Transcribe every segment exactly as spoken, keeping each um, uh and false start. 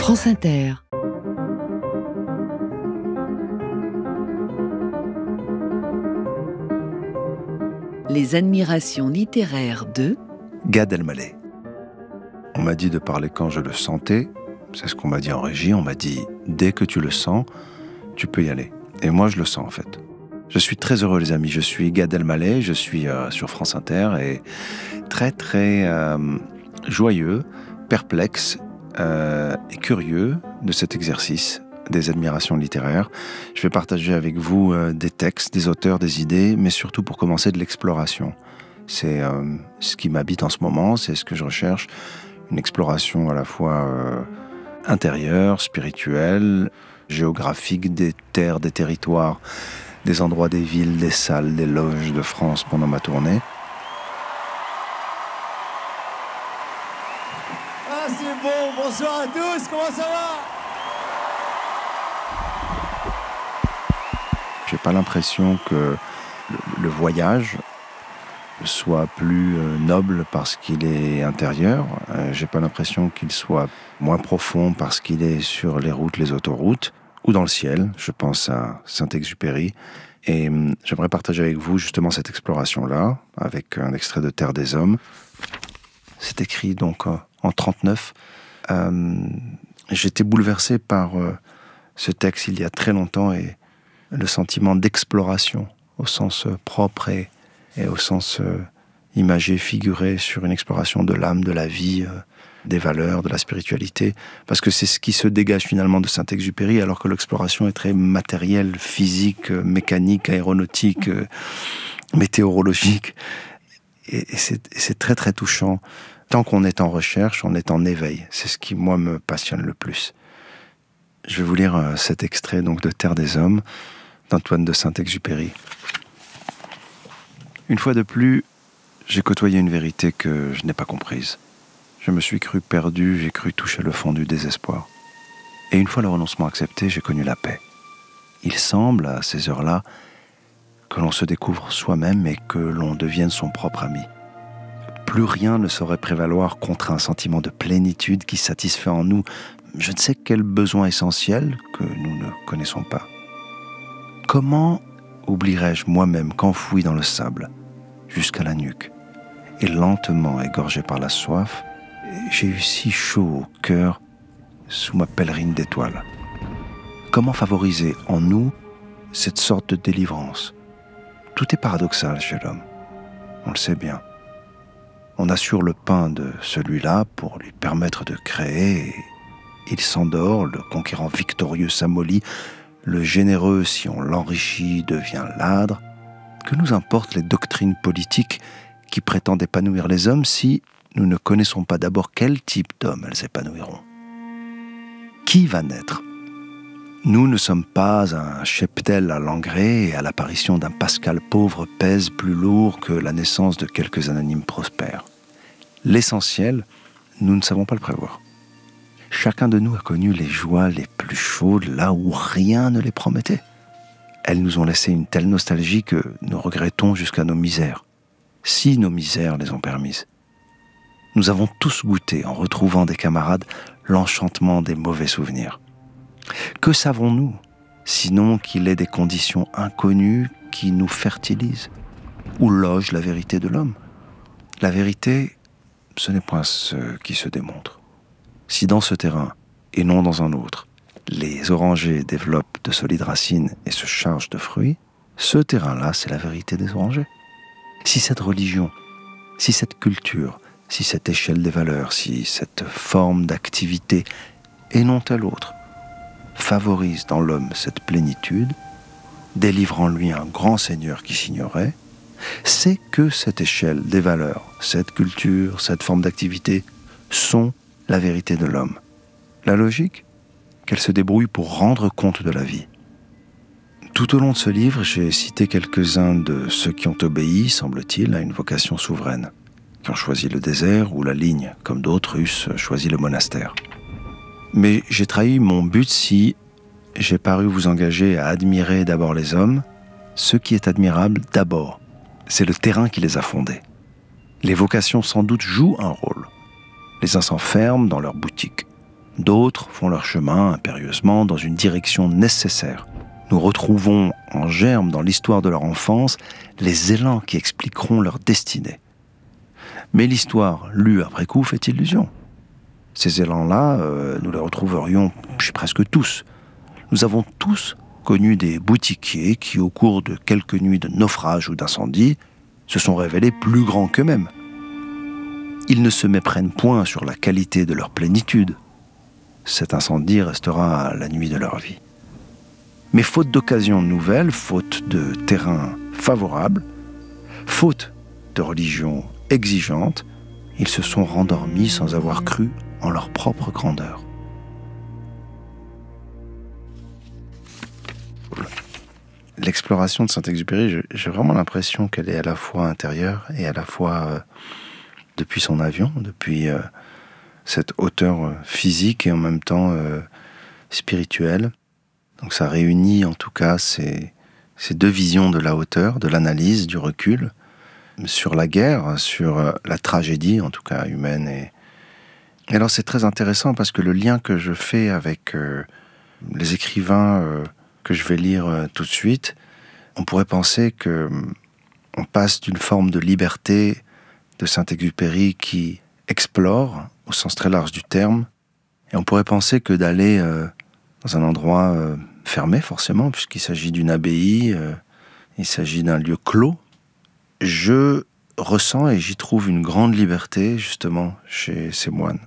France Inter. Les admirations littéraires de Gad Elmaleh. On m'a dit de parler quand je le sentais. C'est ce qu'on m'a dit en régie. On m'a dit, dès que tu le sens, tu peux y aller. Et moi, je le sens en fait. Je suis très heureux, les amis. Je suis Gad Elmaleh, je suis euh, sur France Inter et très très euh, joyeux, perplexe euh, et curieux de cet exercice des admirations littéraires. Je vais partager avec vous euh, des textes, des auteurs, des idées, mais surtout pour commencer de l'exploration. C'est euh, ce qui m'habite en ce moment, c'est ce que je recherche, une exploration à la fois euh, intérieure, spirituelle, géographique des terres, des territoires, des endroits, des villes, des salles, des loges de France pendant ma tournée. Ah, c'est bon, bonsoir à tous, comment ça va ? J'ai pas l'impression que le, le voyage soit plus euh, noble parce qu'il est intérieur. Euh, j'ai pas l'impression qu'il soit moins profond parce qu'il est sur les routes, les autoroutes, ou dans le ciel. Je pense à Saint-Exupéry. Et euh, j'aimerais partager avec vous justement cette exploration-là, avec un extrait de Terre des Hommes. C'est écrit donc euh, en trente-neuf. Euh, j'étais bouleversé par euh, ce texte il y a très longtemps et le sentiment d'exploration au sens euh, propre et, et au sens euh, imagé, figuré sur une exploration de l'âme, de la vie, euh, des valeurs, de la spiritualité, parce que c'est ce qui se dégage finalement de Saint-Exupéry, alors que l'exploration est très matérielle, physique, euh, mécanique, aéronautique, euh, météorologique, et, et, c'est, et c'est très très touchant. Tant qu'on est en recherche, on est en éveil. C'est ce qui, moi, me passionne le plus. Je vais vous lire euh, cet extrait donc, de Terre des Hommes, d'Antoine de Saint-Exupéry. Une fois de plus, j'ai côtoyé une vérité que je n'ai pas comprise. Je me suis cru perdu, j'ai cru toucher le fond du désespoir. Et une fois le renoncement accepté, j'ai connu la paix. Il semble, à ces heures-là, que l'on se découvre soi-même et que l'on devienne son propre ami. Plus rien ne saurait prévaloir contre un sentiment de plénitude qui satisfait en nous je ne sais quel besoin essentiel que nous ne connaissons pas. Comment oublierais-je moi-même qu'enfoui dans le sable, jusqu'à la nuque, et lentement égorgé par la soif, j'ai eu si chaud au cœur sous ma pèlerine d'étoiles. Comment favoriser en nous cette sorte de délivrance ? Tout est paradoxal chez l'homme, on le sait bien. On assure le pain de celui-là pour lui permettre de créer, et il s'endort, le conquérant victorieux s'amollit, le généreux, si on l'enrichit, devient ladre. Que nous importent les doctrines politiques qui prétendent épanouir les hommes si nous ne connaissons pas d'abord quel type d'hommes elles épanouiront ? Qui va naître ? Nous ne sommes pas un cheptel à l'engrais et à l'apparition d'un Pascal pauvre pèse plus lourd que la naissance de quelques anonymes prospères. L'essentiel, nous ne savons pas le prévoir. Chacun de nous a connu les joies les plus chaudes là où rien ne les promettait. Elles nous ont laissé une telle nostalgie que nous regrettons jusqu'à nos misères, si nos misères les ont permises. Nous avons tous goûté, en retrouvant des camarades, l'enchantement des mauvais souvenirs. Que savons-nous, sinon qu'il est des conditions inconnues qui nous fertilisent, où loge la vérité de l'homme ? La vérité, ce n'est point ce qui se démontre. Si dans ce terrain, et non dans un autre, les orangers développent de solides racines et se chargent de fruits, ce terrain-là, c'est la vérité des orangers. Si cette religion, si cette culture, si cette échelle des valeurs, si cette forme d'activité, et non telle autre, favorise dans l'homme cette plénitude, délivrant lui un grand Seigneur qui s'ignorait, c'est que cette échelle des valeurs, cette culture, cette forme d'activité sont la vérité de l'homme. La logique, qu'elle se débrouille pour rendre compte de la vie. Tout au long de ce livre, j'ai cité quelques-uns de ceux qui ont obéi, semble-t-il, à une vocation souveraine, qui ont choisi le désert ou la ligne, comme d'autres eussent choisi le monastère. Mais j'ai trahi mon but si j'ai paru vous engager à admirer d'abord les hommes. Ce qui est admirable d'abord, c'est le terrain qui les a fondés. Les vocations sans doute jouent un rôle. Les uns s'enferment dans leur boutique, D'autres font leur chemin impérieusement dans une direction nécessaire. Nous retrouvons en germe dans l'histoire de leur enfance les élans qui expliqueront leur destinée. Mais l'histoire, lue après coup, fait illusion. Ces élans-là, euh, nous les retrouverions chez presque tous. Nous avons tous connu des boutiquiers qui, au cours de quelques nuits de naufrage ou d'incendie, se sont révélés plus grands qu'eux-mêmes. Ils ne se méprennent point sur la qualité de leur plénitude. Cet incendie restera la nuit de leur vie. Mais faute d'occasions nouvelles, faute de terrain favorable, faute de religion exigeante, ils se sont rendormis sans avoir cru en leur propre grandeur. L'exploration de Saint-Exupéry, j'ai vraiment l'impression qu'elle est à la fois intérieure et à la fois euh, depuis son avion, depuis euh, cette hauteur physique et en même temps euh, spirituelle. Donc ça réunit en tout cas ces, ces deux visions de la hauteur, de l'analyse, du recul, sur la guerre, sur la tragédie en tout cas humaine. Et, et alors c'est très intéressant parce que le lien que je fais avec euh, les écrivains euh, que je vais lire euh, tout de suite, on pourrait penser que on passe d'une forme de liberté de Saint-Exupéry qui explore, au sens très large du terme, et on pourrait penser que d'aller euh, dans un endroit euh, fermé forcément, puisqu'il s'agit d'une abbaye, euh, il s'agit d'un lieu clos, je ressens et j'y trouve une grande liberté justement chez ces moines.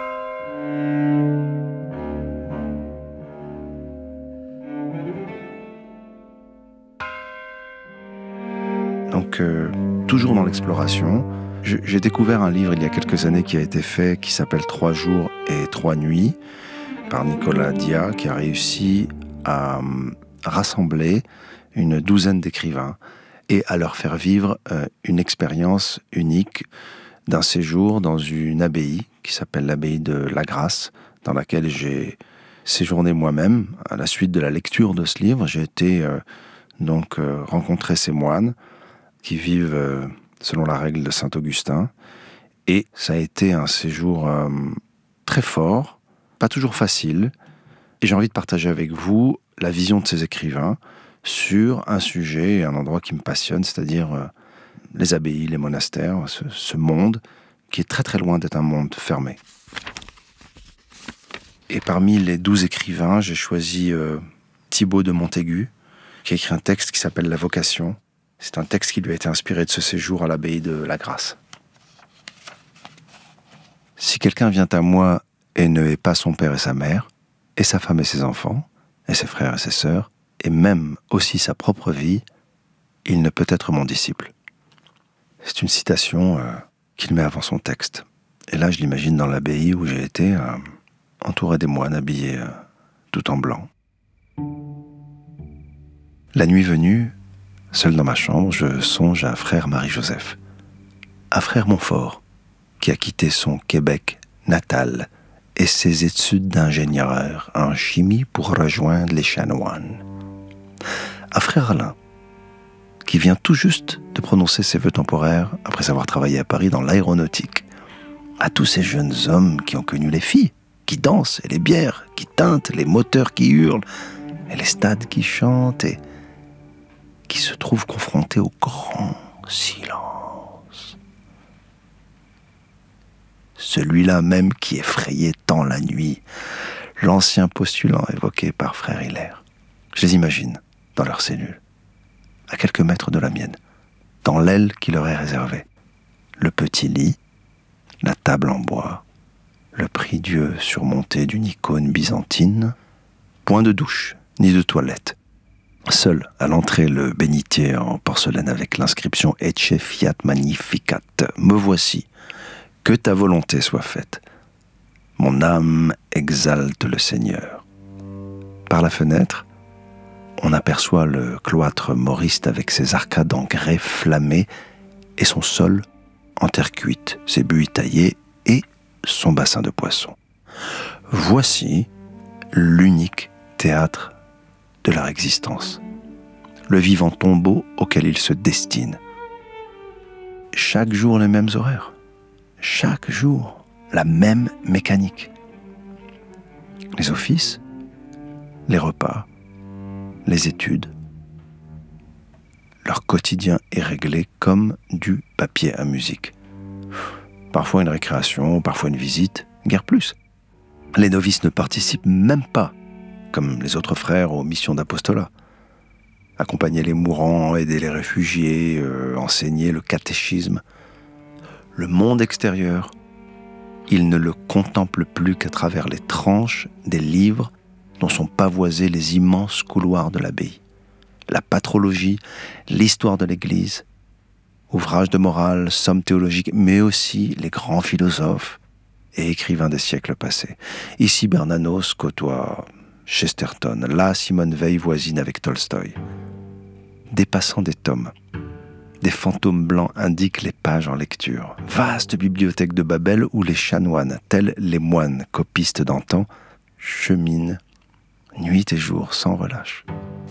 Donc, euh, toujours dans l'exploration, je, j'ai découvert un livre il y a quelques années qui a été fait, qui s'appelle « Trois jours et trois nuits » par Nicolas Dia, qui a réussi à euh, rassembler une douzaine d'écrivains et à leur faire vivre euh, une expérience unique d'un séjour dans une abbaye qui s'appelle l'abbaye de La Grasse, dans laquelle j'ai séjourné moi-même. À la suite de la lecture de ce livre, j'ai été euh, donc euh, rencontrer ces moines qui vivent euh, selon la règle de Saint-Augustin. Et ça a été un séjour euh, très fort, pas toujours facile. Et j'ai envie de partager avec vous la vision de ces écrivains sur un sujet et un endroit qui me passionne, c'est-à-dire euh, les abbayes, les monastères, ce, ce monde qui est très très loin d'être un monde fermé. Et parmi les douze écrivains, j'ai choisi euh, Thibaut de Montaigu, qui a écrit un texte qui s'appelle « La vocation ». C'est un texte qui lui a été inspiré de ce séjour à l'abbaye de La Grasse. « Si quelqu'un vient à moi et ne hait pas son père et sa mère, et sa femme et ses enfants, et ses frères et ses sœurs, et même aussi sa propre vie, il ne peut être mon disciple. » C'est une citation euh, qu'il met avant son texte. Et là, je l'imagine dans l'abbaye où j'ai été, euh, entouré des moines habillés euh, tout en blanc. La nuit venue, seul dans ma chambre, je songe à frère Marie-Joseph, à frère Montfort, qui a quitté son Québec natal et ses études d'ingénieur en chimie pour rejoindre les chanoines, à frère Alain, qui vient tout juste de prononcer ses vœux temporaires après avoir travaillé à Paris dans l'aéronautique, à tous ces jeunes hommes qui ont connu les filles, qui dansent, et les bières qui tintent, les moteurs qui hurlent, et les stades qui chantent, et qui se trouvent confrontés au grand silence. Celui-là même qui effrayait tant la nuit, l'ancien postulant évoqué par frère Hilaire. Je les imagine dans leur cellule, à quelques mètres de la mienne, dans l'aile qui leur est réservée. Le petit lit, la table en bois, le prie-dieu surmonté d'une icône byzantine, point de douche, ni de toilette. Seul, à l'entrée, le bénitier en porcelaine avec l'inscription « Ecce fiat magnificat »« Me voici, que ta volonté soit faite. Mon âme exalte le Seigneur. » Par la fenêtre, on aperçoit le cloître mauriste avec ses arcades en grès flammé et son sol en terre cuite, ses buis taillés et son bassin de poissons. Voici l'unique théâtre de leur existence, le vivant tombeau auquel ils se destinent. Chaque jour les mêmes horaires, chaque jour la même mécanique. les offices, les repas, les études. Leur quotidien est réglé comme du papier à musique. Parfois une récréation, parfois une visite, guère plus. Les novices ne participent même pas, comme les autres frères, aux missions d'apostolat. Accompagner les mourants, aider les réfugiés, euh, enseigner le catéchisme. Le monde extérieur, ils ne le contemplent plus qu'à travers les tranches des livres dont sont pavoisés les immenses couloirs de l'abbaye. La patrologie, l'histoire de l'Église, ouvrages de morale, sommes théologiques, mais aussi les grands philosophes et écrivains des siècles passés. Ici, Bernanos côtoie Chesterton, là, Simone Veil voisine avec Tolstoï. Dépassant des tomes, des fantômes blancs indiquent les pages en lecture. Vaste bibliothèque de Babel où les chanoines, tels les moines copistes d'antan, cheminent nuit et jour sans relâche.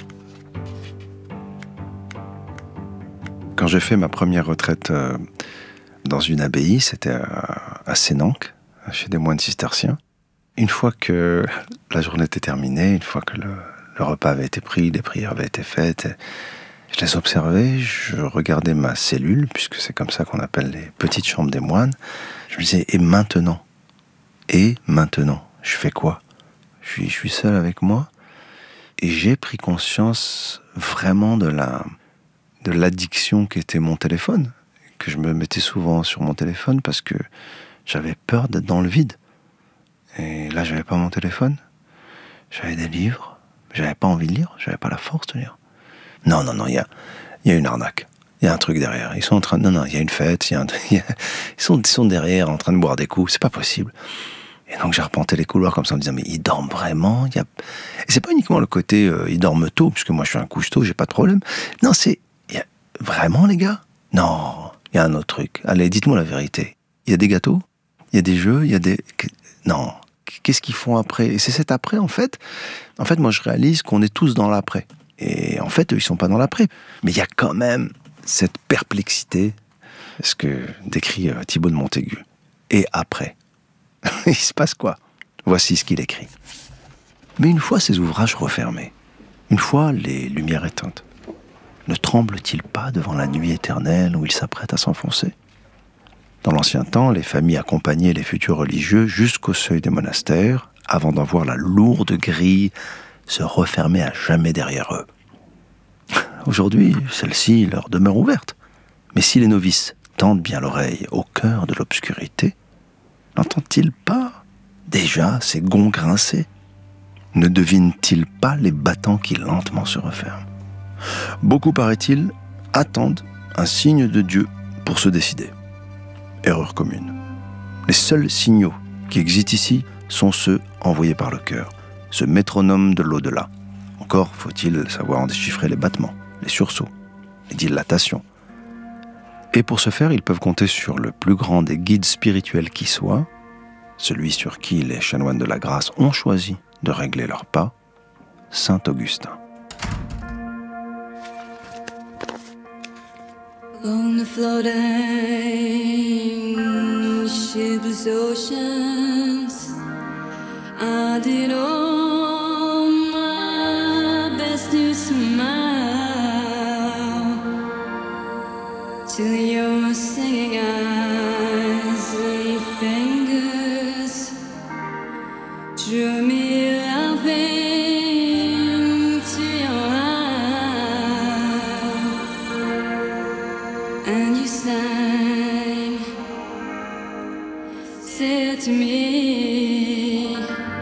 Quand j'ai fait ma première retraite euh, dans une abbaye, c'était à, à Sénanque, chez des moines cisterciens. Une fois que la journée était terminée, une fois que le, le repas avait été pris, les prières avaient été faites, je les observais, je regardais ma cellule, puisque c'est comme ça qu'on appelle les petites chambres des moines. Je me disais, et maintenant ? Et maintenant ? Je fais quoi ? je suis, je suis seul avec moi. Et j'ai pris conscience vraiment de la... de l'addiction qu'était mon téléphone, que je me mettais souvent sur mon téléphone parce que j'avais peur d'être dans le vide. Et là, j'avais pas mon téléphone, j'avais des livres, j'avais pas envie de lire, j'avais pas la force de lire. Non, non, non, il y a, y a une arnaque, il y a un truc derrière. Ils sont en train de... Non, non, il y a une fête, y a un... y a... Ils, sont, ils sont derrière en train de boire des coups, c'est pas possible. Et donc j'ai arpenté les couloirs comme ça en me disant, mais ils dorment vraiment y a... Et c'est pas uniquement le côté, euh, ils dorment tôt, puisque moi je suis un couche-tôt, j'ai pas de problème. Non, c'est... Vraiment, les gars ? Non, il y a un autre truc. Allez, dites-moi la vérité. Il y a des gâteaux ? Il y a des jeux ? Il y a des... Non. Qu'est-ce qu'ils font après ? Et c'est cet après, en fait. En fait, moi, je réalise qu'on est tous dans l'après. Et en fait, eux, ils sont pas dans l'après. Mais il y a quand même cette perplexité, ce que décrit euh, Thibaut de Montaigu. Et après ? Il se passe quoi ? Voici ce qu'il écrit. Mais une fois ces ouvrages refermés, une fois les lumières éteintes, ne tremble-t-il pas devant la nuit éternelle où il s'apprête à s'enfoncer ? Dans l'ancien temps, les familles accompagnaient les futurs religieux jusqu'au seuil des monastères, avant d'en voir la lourde grille se refermer à jamais derrière eux. Aujourd'hui, celle-ci leur demeure ouverte. Mais si les novices tendent bien l'oreille au cœur de l'obscurité, n'entendent-ils pas déjà ces gonds grincer ? Ne devinent-ils pas les battants qui lentement se referment ? Beaucoup, paraît-il, attendent un signe de Dieu pour se décider. Erreur commune. Les seuls signaux qui existent ici sont ceux envoyés par le cœur, ce métronome de l'au-delà. Encore faut-il savoir en déchiffrer les battements, les sursauts, les dilatations. Et pour ce faire, ils peuvent compter sur le plus grand des guides spirituels qui soit, celui sur qui les chanoines de la grâce ont choisi de régler leurs pas, Saint Augustin. On the floating shipless oceans, I did all my best to smile till your singing eyes and fingers drew me laughing to your heart, and you sang, said to me,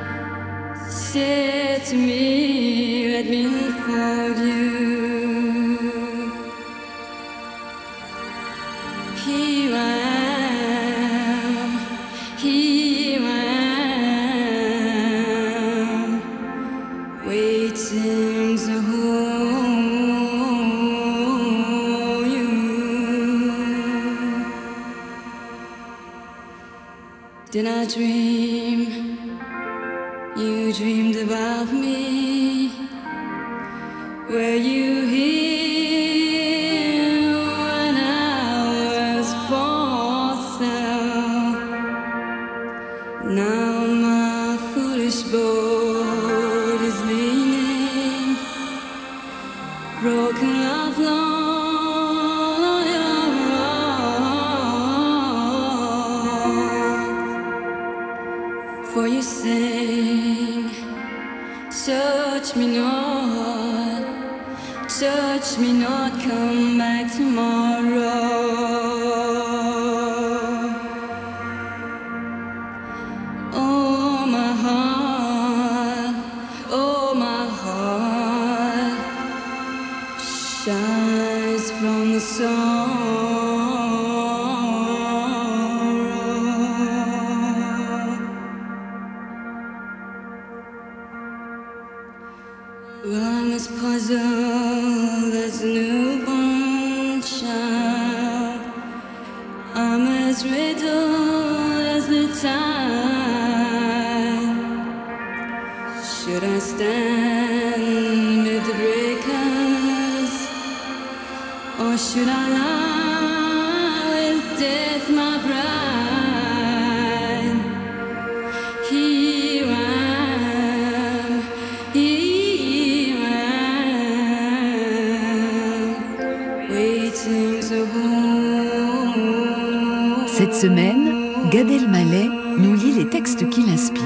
said to me, let me unfold you. Here I am, here I am, waiting to hold you. Did I dream? You dreamed about me. Were you here when I was for sale? Now my foolish boy touch me not, touch me not, come back tomorrow. Oh my heart, oh my heart shines from the sun. I'm as puzzled as a newborn child. I'm as riddled as the tide. Should I stand with the breakers, or should I lie with death, my bride? Here I am, here Cette semaine, Gad Elmaleh nous lit les textes qui l'inspirent.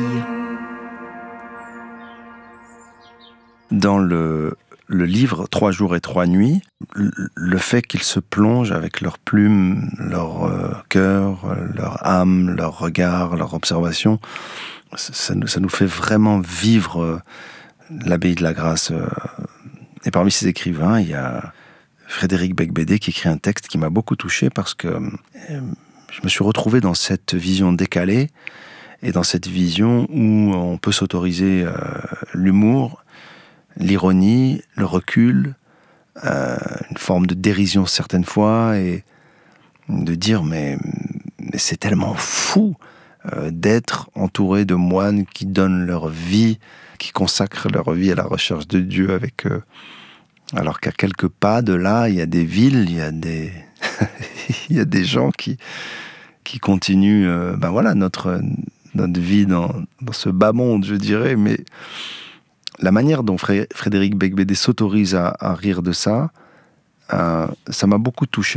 Dans le, le livre Trois jours et trois nuits, le fait qu'ils se plongent avec leurs plumes, leur euh, cœur, leur âme, leur regard, leur observation, ça, ça, ça nous fait vraiment vivre euh, l'abbaye de la Grâce. Euh, et parmi ces écrivains, il y a Frédéric Beigbeder qui écrit un texte qui m'a beaucoup touché parce que euh, je me suis retrouvé dans cette vision décalée et dans cette vision où on peut s'autoriser euh, l'humour, l'ironie, le recul, euh, une forme de dérision certaines fois et de dire mais, mais c'est tellement fou euh, d'être entouré de moines qui donnent leur vie, qui consacrent leur vie à la recherche de Dieu avec eux. Alors qu'à quelques pas de là, il y a des villes, il y a des, il y a des gens qui, qui continuent euh, ben voilà, notre, notre vie dans, dans ce bas monde, je dirais. Mais la manière dont Fré- Frédéric Beigbeder s'autorise à, à rire de ça, euh, ça m'a beaucoup touché.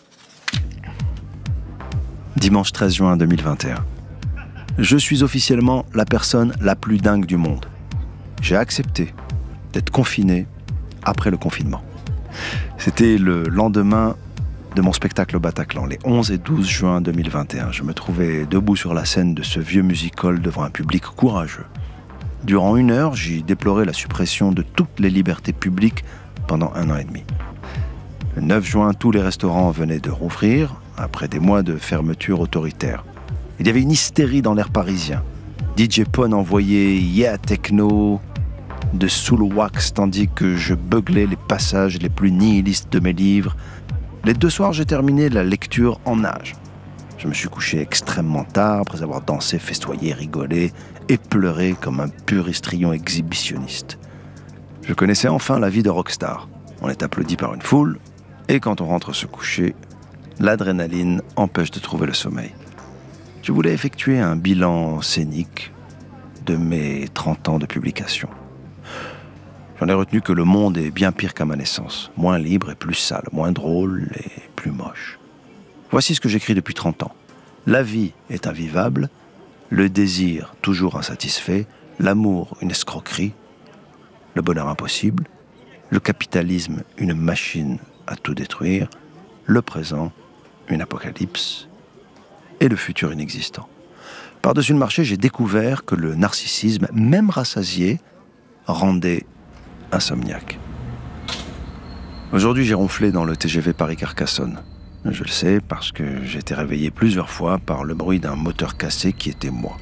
Dimanche treize juin deux mille vingt et un. Je suis officiellement la personne la plus dingue du monde. J'ai accepté d'être confiné après le confinement. C'était le lendemain de mon spectacle au Bataclan, les onze et douze juin deux mille vingt et un. Je me trouvais debout sur la scène de ce vieux music-hall devant un public courageux. Durant une heure, j'y déplorais la suppression de toutes les libertés publiques pendant un an et demi. Le neuf juin, tous les restaurants venaient de rouvrir après des mois de fermeture autoritaire. Il y avait une hystérie dans l'air parisien. D J Pone envoyait Yeah Techno de Soul Wax, tandis que je beuglais les passages les plus nihilistes de mes livres. Les deux soirs, j'ai terminé la lecture en nage. Je me suis couché extrêmement tard, après avoir dansé, festoyé, rigolé et pleuré comme un pur histrion exhibitionniste. Je connaissais enfin la vie de rockstar. On est applaudi par une foule, et quand on rentre se coucher, l'adrénaline empêche de trouver le sommeil. Je voulais effectuer un bilan scénique de mes trente ans de publication. J'en ai retenu que le monde est bien pire qu'à ma naissance, moins libre et plus sale, moins drôle et plus moche. Voici ce que j'écris depuis trente ans. La vie est invivable, le désir toujours insatisfait, l'amour une escroquerie, le bonheur impossible, le capitalisme une machine à tout détruire, le présent une apocalypse et le futur inexistant. Par-dessus le marché, j'ai découvert que le narcissisme, même rassasié, rendait insomniaque. Aujourd'hui, j'ai ronflé dans le T G V Paris-Carcassonne. Je le sais parce que j'ai été réveillé plusieurs fois par le bruit d'un moteur cassé qui était moi.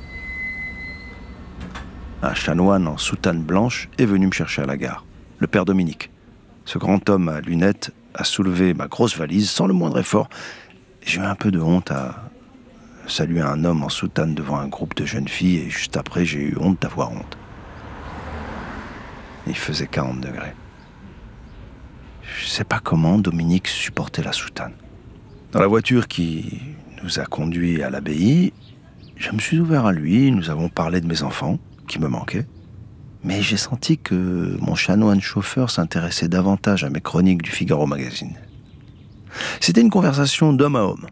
Un chanoine en soutane blanche est venu me chercher à la gare. Le père Dominique. Ce grand homme à lunettes a soulevé ma grosse valise sans le moindre effort. J'ai eu un peu de honte à saluer un homme en soutane devant un groupe de jeunes filles et juste après, j'ai eu honte d'avoir honte. Il faisait quarante degrés. Je ne sais pas comment Dominique supportait la soutane. Dans la voiture qui nous a conduits à l'abbaye, je me suis ouvert à lui, nous avons parlé de mes enfants, qui me manquaient, mais j'ai senti que mon chanoine chauffeur s'intéressait davantage à mes chroniques du Figaro Magazine. C'était une conversation d'homme à homme,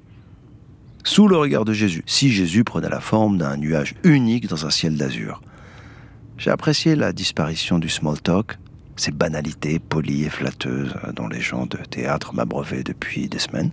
sous le regard de Jésus, si Jésus prenait la forme d'un nuage unique dans un ciel d'azur. J'ai apprécié la disparition du small talk, ces banalités polies et flatteuses dont les gens de théâtre m'abreuvaient depuis des semaines.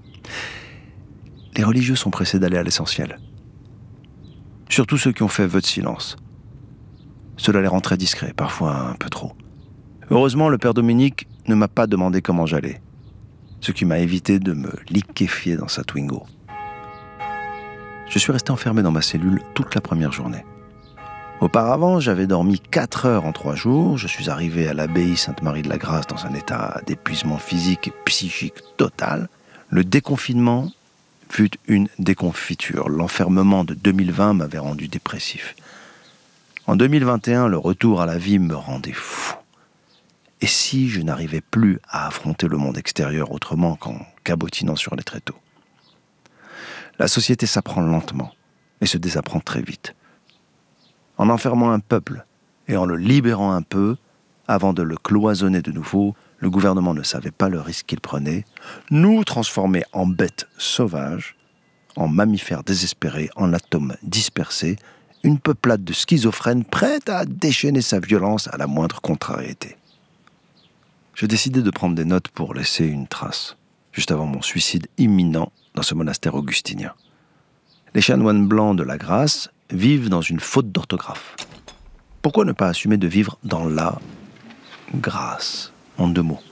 Les religieux sont pressés d'aller à l'essentiel. Surtout ceux qui ont fait vœu de silence. Cela les rend très discrets, parfois un peu trop. Heureusement, le père Dominique ne m'a pas demandé comment j'allais, ce qui m'a évité de me liquéfier dans sa Twingo. Je suis resté enfermé dans ma cellule toute la première journée. Auparavant, j'avais dormi quatre heures en trois jours. Je suis arrivé à l'abbaye Sainte-Marie-de-la-Grâce dans un état d'épuisement physique et psychique total. Le déconfinement fut une déconfiture. L'enfermement de deux mille vingt m'avait rendu dépressif. En deux mille vingt et un, le retour à la vie me rendait fou. Et si je n'arrivais plus à affronter le monde extérieur autrement qu'en cabotinant sur les tréteaux? La société s'apprend lentement et se désapprend très vite. En enfermant un peuple et en le libérant un peu, avant de le cloisonner de nouveau, le gouvernement ne savait pas le risque qu'il prenait, nous transformer en bêtes sauvages, en mammifères désespérés, en atomes dispersés, une peuplade de schizophrènes prête à déchaîner sa violence à la moindre contrariété. J'ai décidé de prendre des notes pour laisser une trace, juste avant mon suicide imminent dans ce monastère augustinien. Les chanoines blancs de la Grâce vivent dans une faute d'orthographe. Pourquoi ne pas assumer de vivre dans la grâce, en deux mots?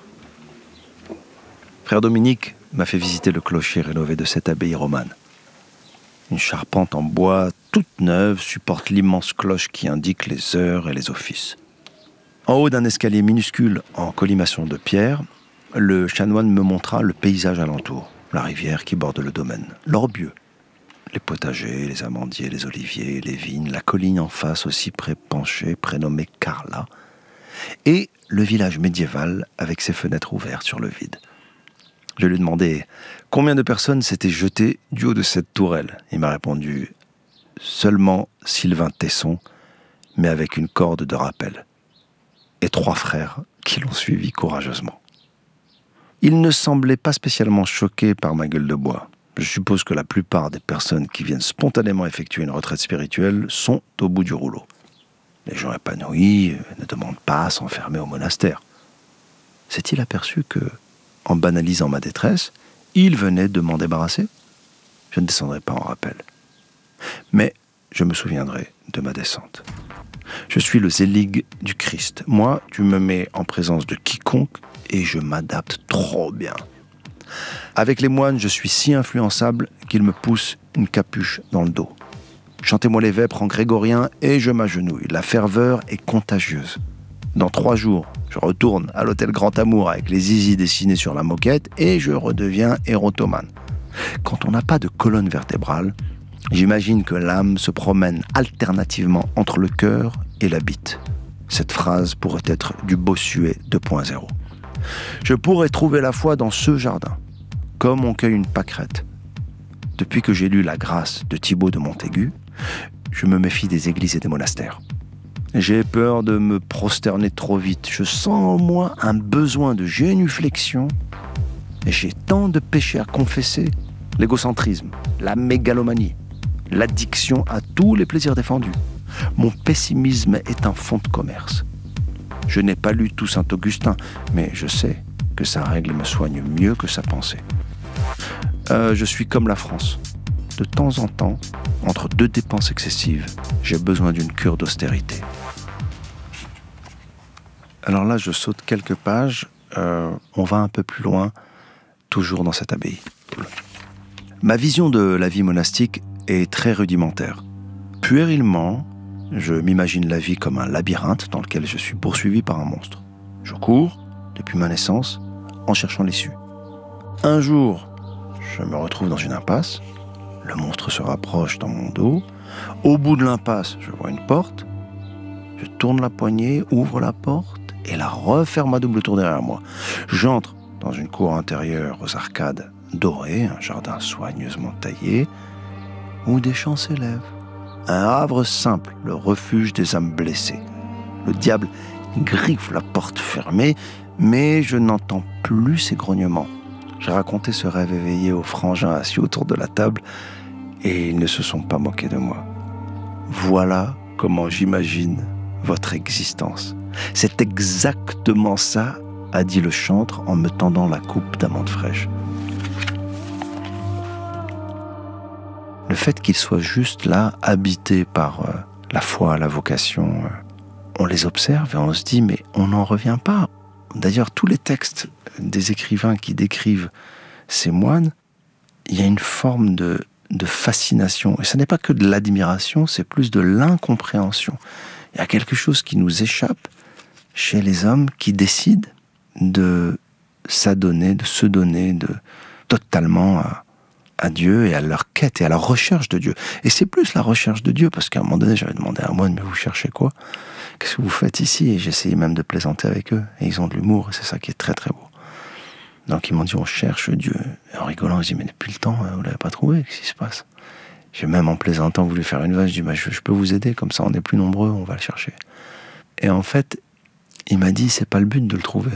Frère Dominique m'a fait visiter le clocher rénové de cette abbaye romane. Une charpente en bois toute neuve supporte l'immense cloche qui indique les heures et les offices. En haut d'un escalier minuscule en colimaçon de pierre, le chanoine me montra le paysage alentour, la rivière qui borde le domaine, l'orbieux, les potagers, les amandiers, les oliviers, les vignes, la colline en face au cyprès penché, prénommé Carla, et le village médiéval avec ses fenêtres ouvertes sur le vide. Je lui ai demandé combien de personnes s'étaient jetées du haut de cette tourelle. Il m'a répondu seulement Sylvain Tesson, mais avec une corde de rappel. Et trois frères qui l'ont suivi courageusement. Il ne semblait pas spécialement choqué par ma gueule de bois. Je suppose que la plupart des personnes qui viennent spontanément effectuer une retraite spirituelle sont au bout du rouleau. Les gens épanouis ne demandent pas à s'enfermer au monastère. S'est-il aperçu que, en banalisant ma détresse, il venait de m'en débarrasser? Je ne descendrai pas en rappel. Mais je me souviendrai de ma descente. Je suis le zélig du Christ. Moi, tu me mets en présence de quiconque et je m'adapte trop bien. Avec les moines, je suis si influençable qu'ils me poussent une capuche dans le dos. Chantez-moi les vêpres en grégorien et je m'agenouille. La ferveur est contagieuse. Dans trois jours, je retourne à l'hôtel Grand Amour avec les zizis dessinés sur la moquette et je redeviens érotomane. Quand on n'a pas de colonne vertébrale, j'imagine que l'âme se promène alternativement entre le cœur et la bite. Cette phrase pourrait être du Bossuet deux point zéro. Je pourrais trouver la foi dans ce jardin, comme on cueille une pâquerette. Depuis que j'ai lu La Grâce de Thibaut de Montaigu, je me méfie des églises et des monastères. J'ai peur de me prosterner trop vite. Je sens en moi un besoin de génuflexion et j'ai tant de péchés à confesser. L'égocentrisme, la mégalomanie, l'addiction à tous les plaisirs défendus. Mon pessimisme est un fonds de commerce. Je n'ai pas lu tout Saint-Augustin, mais je sais que sa règle me soigne mieux que sa pensée. Euh, je suis comme la France. De temps en temps, entre deux dépenses excessives, j'ai besoin d'une cure d'austérité. Alors là, je saute quelques pages. Euh, on va un peu plus loin, toujours dans cette abbaye. Ma vision de la vie monastique est très rudimentaire. Puérilement, je m'imagine la vie comme un labyrinthe dans lequel je suis poursuivi par un monstre. Je cours, depuis ma naissance, en cherchant l'issue. Un jour, je me retrouve dans une impasse. Le monstre se rapproche dans mon dos. Au bout de l'impasse, je vois une porte. Je tourne la poignée, ouvre la porte et la referme à double tour derrière moi. J'entre dans une cour intérieure aux arcades dorées, un jardin soigneusement taillé, où des chants s'élèvent. Un havre simple, le refuge des âmes blessées. Le diable griffe la porte fermée, mais je n'entends plus ses grognements. J'ai raconté ce rêve éveillé aux frangins assis autour de la table et ils ne se sont pas moqués de moi. Voilà comment j'imagine votre existence. C'est exactement ça, a dit le chantre en me tendant la coupe d'amandes fraîches. Le fait qu'ils soient juste là, habités par euh, la foi, la vocation, euh, on les observe et on se dit, mais on n'en revient pas. D'ailleurs, tous les textes des écrivains qui décrivent ces moines, il y a une forme de, de fascination. Et ce n'est pas que de l'admiration, c'est plus de l'incompréhension. Il y a quelque chose qui nous échappe chez les hommes qui décident de s'adonner, de se donner de, totalement à, à Dieu et à leur quête et à leur recherche de Dieu. Et c'est plus la recherche de Dieu, parce qu'à un moment donné, j'avais demandé à un moine, mais vous cherchez quoi ? Qu'est-ce que vous faites ici ? Et j'essayais même de plaisanter avec eux. Et ils ont de l'humour, et c'est ça qui est très très beau. Donc ils m'ont dit, on cherche Dieu. Et en rigolant, je dis, mais depuis le temps, vous ne l'avez pas trouvé, qu'est-ce qui se passe ? J'ai même en plaisantant voulu faire une vache, je dis, bah, je, je peux vous aider, comme ça on est plus nombreux, on va le chercher. Et en fait, il m'a dit, c'est pas le but de le trouver.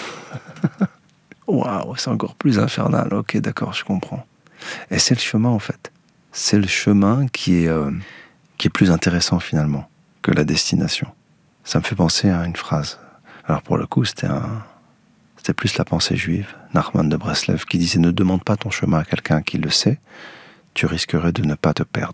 Waouh, c'est encore plus infernal. Ok, d'accord, je comprends. Et c'est le chemin, en fait. C'est le chemin qui est, euh, qui est plus intéressant, finalement, que la destination. Ça me fait penser à une phrase. Alors, pour le coup, c'était, un, c'était plus la pensée juive, Nachman de Breslev, qui disait « Ne demande pas ton chemin à quelqu'un qui le sait, tu risquerais de ne pas te perdre. »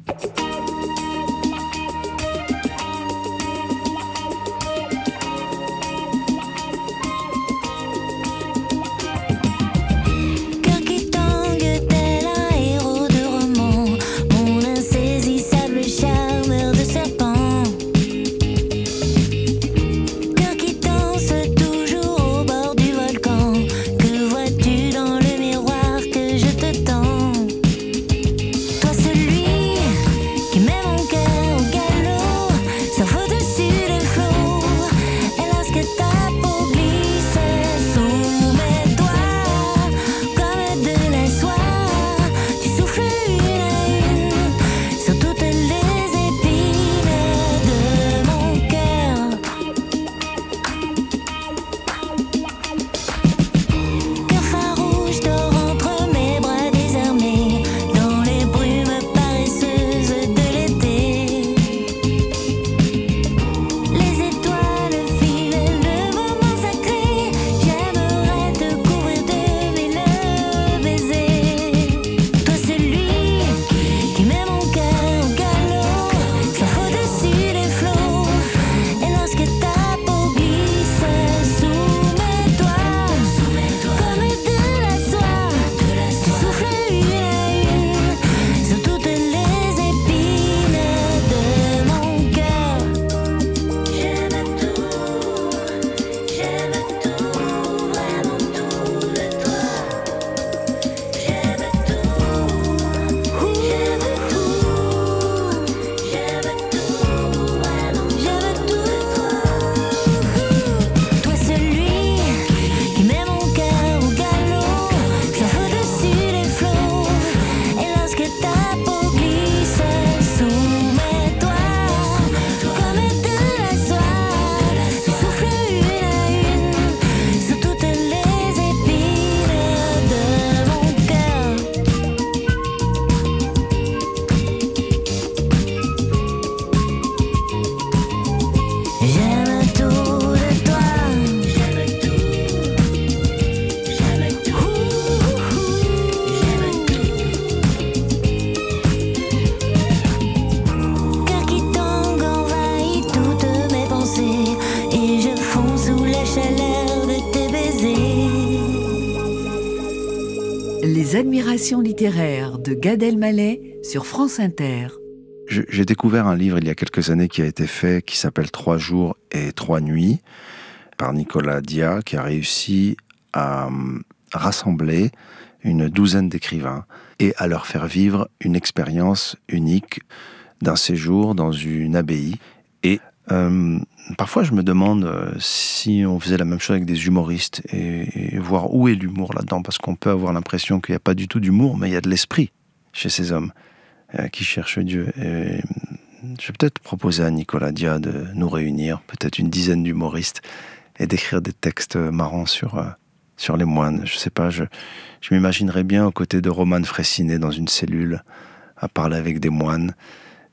Les admirations littéraires de Gad Elmaleh sur France Inter. Je, j'ai découvert un livre il y a quelques années qui a été fait, qui s'appelle « Trois jours et trois nuits » par Nicolas Dia, qui a réussi à rassembler une douzaine d'écrivains et à leur faire vivre une expérience unique d'un séjour dans une abbaye. Et euh, parfois, je me demande euh, si on faisait la même chose avec des humoristes et, et voir où est l'humour là-dedans, parce qu'on peut avoir l'impression qu'il n'y a pas du tout d'humour, mais il y a de l'esprit chez ces hommes euh, qui cherchent Dieu. Et je vais peut-être proposer à Nicolas Dia de nous réunir, peut-être une dizaine d'humoristes, et d'écrire des textes marrants sur, euh, sur les moines. Je sais pas, je, je m'imaginerais bien aux côtés de Romane Fraissinet dans une cellule, à parler avec des moines,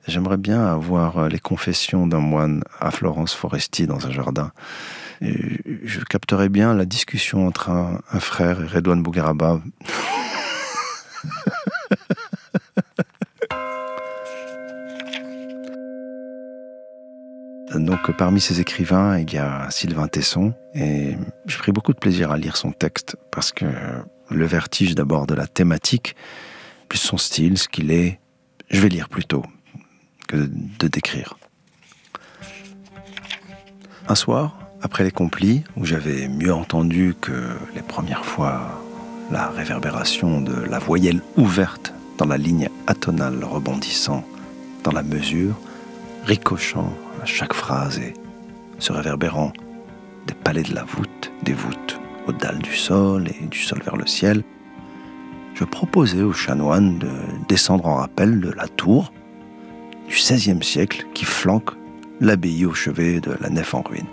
J'aimerais bien avoir les confessions d'un moine à Florence Foresti dans un jardin. Et je capterais bien la discussion entre un, un frère et Redouane Bougueraba. Donc, parmi ces écrivains, il y a Sylvain Tesson, et j'ai pris beaucoup de plaisir à lire son texte, parce que le vertige d'abord de la thématique, plus son style, ce qu'il est, je vais lire plutôt que de décrire. Un soir, après les complis, où j'avais mieux entendu que les premières fois la réverbération de la voyelle ouverte dans la ligne atonale rebondissant dans la mesure, ricochant à chaque phrase et se réverbérant des palais de la voûte, des voûtes aux dalles du sol et du sol vers le ciel, je proposais aux chanoines de descendre en rappel de la tour du seizième siècle qui flanque l'abbaye au chevet de la nef en ruine.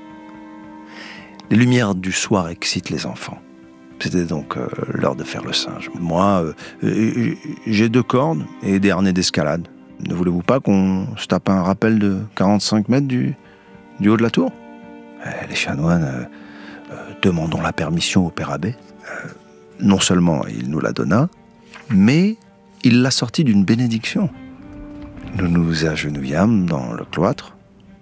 Les lumières du soir excitent les enfants. C'était donc euh, l'heure de faire le singe. Moi, euh, j'ai deux cordes et des harnais d'escalade. Ne voulez-vous pas qu'on se tape un rappel de quarante-cinq mètres du, du haut de la tour ? euh, Les chanoines, euh, euh, demandons la permission au père abbé. Euh, non seulement il nous la donna, mais il l'a sortie d'une bénédiction. Nous nous agenouillâmes dans le cloître.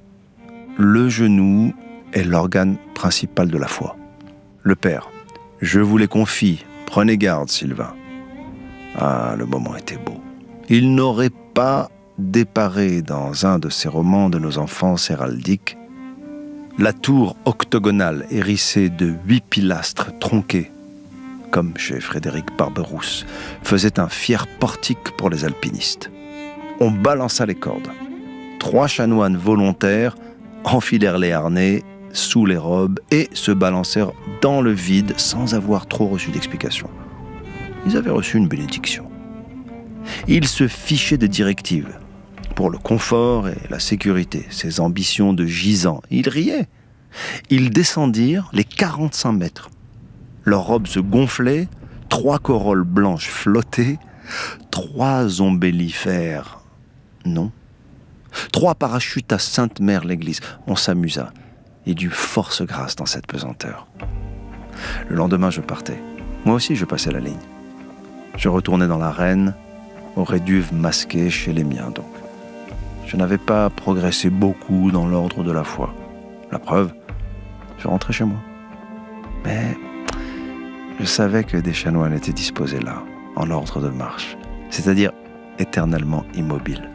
Le genou est l'organe principal de la foi. Le père, je vous les confie, prenez garde, Sylvain. Ah, le moment était beau. Il n'aurait pas déparé dans un de ces romans de nos enfances héraldiques la tour octogonale hérissée de huit pilastres tronqués, comme chez Frédéric Barberousse, faisait un fier portique pour les alpinistes. On balança les cordes. Trois chanoines volontaires enfilèrent les harnais sous les robes et se balancèrent dans le vide sans avoir trop reçu d'explication. Ils avaient reçu une bénédiction. Ils se fichaient des directives pour le confort et la sécurité, ces ambitions de gisants. Ils riaient. Ils descendirent les quarante-cinq mètres. Leurs robes se gonflaient, trois corolles blanches flottaient, trois ombellifères, non. Trois parachutes à Sainte-Mère-l'Église. On s'amusa. Et du force grâce dans cette pesanteur. Le lendemain, je partais. Moi aussi, je passais la ligne. Je retournais dans l'arène, au réduve masqué chez les miens, donc. Je n'avais pas progressé beaucoup dans l'ordre de la foi. La preuve, je rentrais chez moi. Mais je savais que des chanoines étaient disposés là, en ordre de marche, c'est-à-dire éternellement immobiles.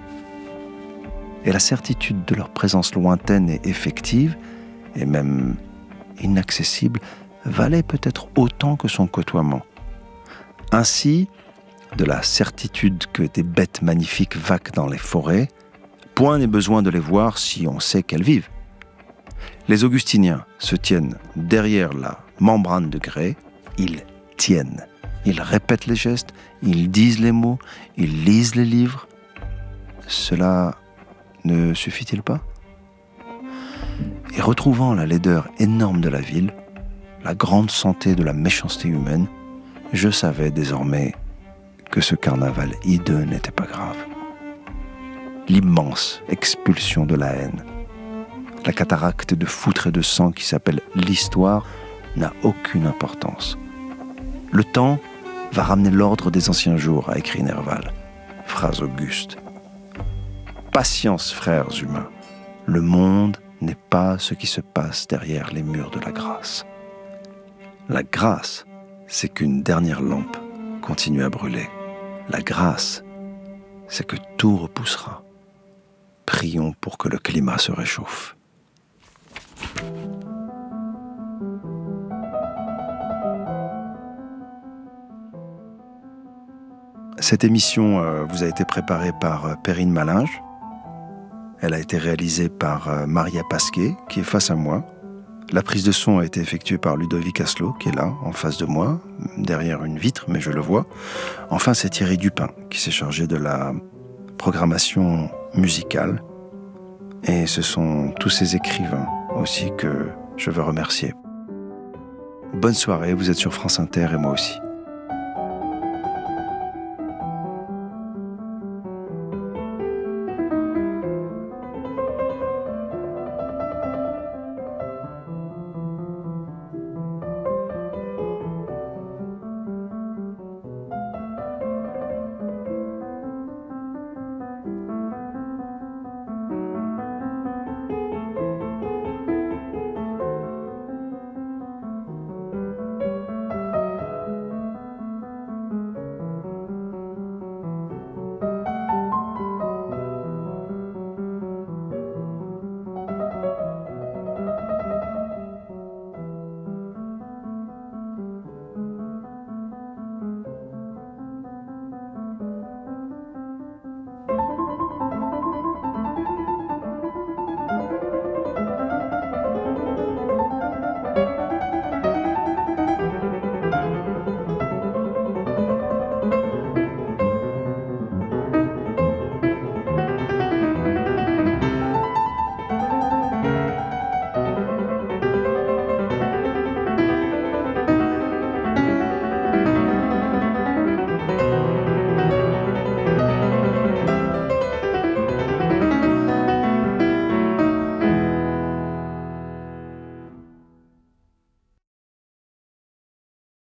Et la certitude de leur présence lointaine et effective, et même inaccessible, valait peut-être autant que son côtoiement. Ainsi, de la certitude que des bêtes magnifiques vaquent dans les forêts, point n'est besoin de les voir si on sait qu'elles vivent. Les augustiniens se tiennent derrière la membrane de grès, ils tiennent, ils répètent les gestes, ils disent les mots, ils lisent les livres. Cela ne suffit-il pas ? Et retrouvant la laideur énorme de la ville, la grande santé de la méchanceté humaine, je savais désormais que ce carnaval hideux n'était pas grave. L'immense expulsion de la haine, la cataracte de foutre et de sang qui s'appelle l'histoire n'a aucune importance. Le temps va ramener l'ordre des anciens jours, a écrit Nerval. Phrase auguste. Patience, frères humains. Le monde n'est pas ce qui se passe derrière les murs de la grâce. La grâce, c'est qu'une dernière lampe continue à brûler. La grâce, c'est que tout repoussera. Prions pour que le climat se réchauffe. Cette émission euh, vous a été préparée par euh, Perrine Malinge. Elle a été réalisée par euh, Maria Pasquet, qui est face à moi. La prise de son a été effectuée par Ludovic Asselot, qui est là, en face de moi, derrière une vitre, mais je le vois. Enfin, c'est Thierry Dupin, qui s'est chargé de la programmation musicale. Et ce sont tous ces écrivains aussi que je veux remercier. Bonne soirée, vous êtes sur France Inter et moi aussi.